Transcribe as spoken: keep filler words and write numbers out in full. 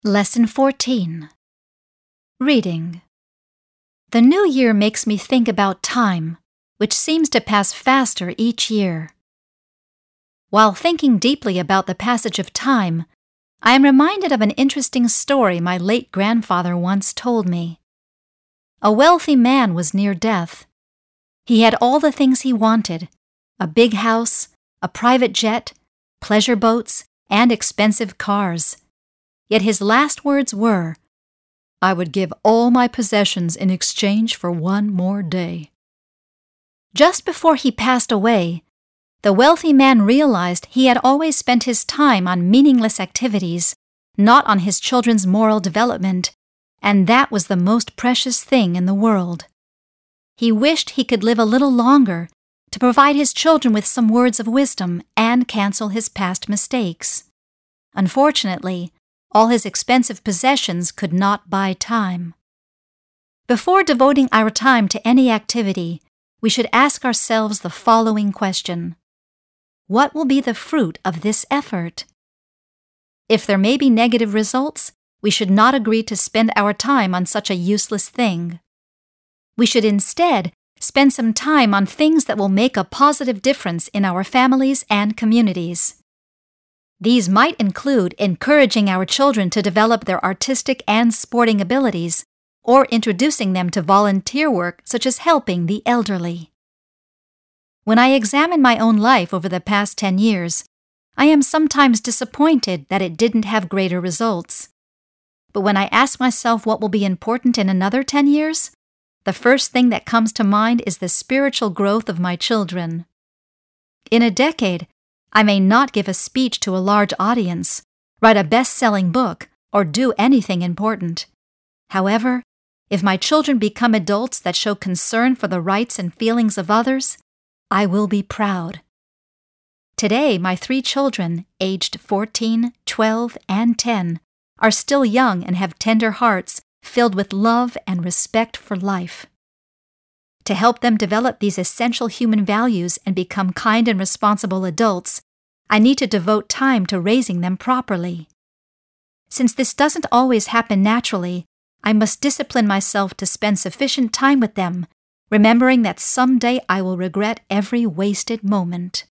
Lesson fourteen. Reading. The new year makes me think about time, which seems to pass faster each year. While thinking deeply about the passage of time, I am reminded of an interesting story my late grandfather once told me. A wealthy man was near death. He had all the things he wanted: a big house, a private jet, pleasure boats, and expensive cars. Yet his last words were, "I would give all my possessions in exchange for one more day." Just before he passed away, the wealthy man realized he had always spent his time on meaningless activities, not on his children's moral development, and that was the most precious thing in the world. He wished he could live a little longer to provide his children with some words of wisdom and cancel his past mistakes. Unfortunately, all his expensive possessions could not buy time. Before devoting our time to any activity, we should ask ourselves the following question: what will be the fruit of this effort? If there may be negative results, we should not agree to spend our time on such a useless thing. We should instead spend some time on things that will make a positive difference in our families and communities. These might include encouraging our children to develop their artistic and sporting abilities, or introducing them to volunteer work such as helping the elderly. When I examine my own life over the past ten years, I am sometimes disappointed that it didn't have greater results. But when I ask myself what will be important in another ten years, the first thing that comes to mind is the spiritual growth of my children. In a decade, I may not give a speech to a large audience, write a best-selling book, or do anything important. However, if my children become adults that show concern for the rights and feelings of others, I will be proud. Today, my three children, aged fourteen, twelve, and ten, are still young and have tender hearts filled with love and respect for life. To help them develop these essential human values and become kind and responsible adults, I need to devote time to raising them properly. Since this doesn't always happen naturally, I must discipline myself to spend sufficient time with them, remembering that someday I will regret every wasted moment.